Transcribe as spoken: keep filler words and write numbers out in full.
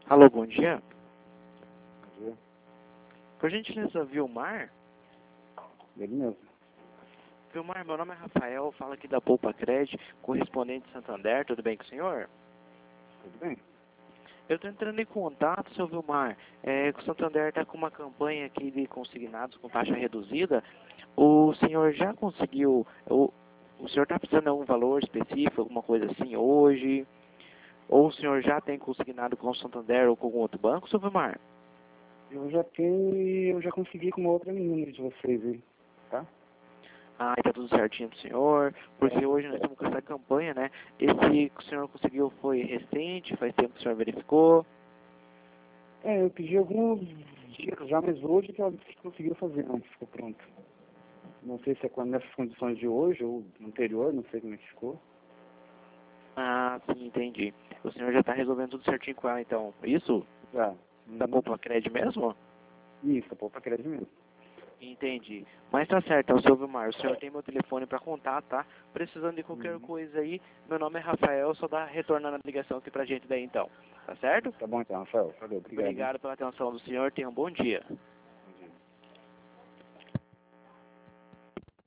Alô, bom dia. Bom dia. Por gentileza, Vilmar? Ele mesmo. Vilmar, meu nome é Rafael, falo aqui da Poupa Cred, correspondente de Santander, tudo bem com o senhor? Tudo bem? Eu estou entrando em contato, seu Vilmar, é, que o Santander está com uma campanha aqui de consignados com taxa reduzida. O senhor já conseguiu, o, o senhor está precisando de algum valor específico, alguma coisa assim hoje? Ou o senhor já tem consignado com o Santander ou com algum outro banco, seu Vilmar? Eu já tenho e eu já consegui com uma outra menina de vocês aí, tá? Ah, está tudo certinho pro senhor, porque É, hoje nós estamos com essa campanha, né? Esse que o senhor conseguiu foi recente, faz tempo que o senhor verificou? é, eu pedi alguns dias já, mas hoje que ela disse que conseguiu fazer, não, ficou pronto. Não sei se é quando nessas condições de hoje ou anterior, não sei como é que ficou. Ah, sim, entendi. O senhor já está resolvendo tudo certinho com ela, então. Isso? Já. Da Uhum. Poupa Cred mesmo? Isso, pô, pra crédito mesmo. Entendi. Mas tá certo, é o seu Vilmar. O senhor tem meu telefone para contar, tá? Precisando de qualquer Uhum. coisa aí, meu nome é Rafael, só dá retornando a ligação aqui pra gente daí então. Tá certo? Tá bom então, Rafael. Valeu, obrigado. Hein? Obrigado pela atenção do senhor, tenha um bom dia.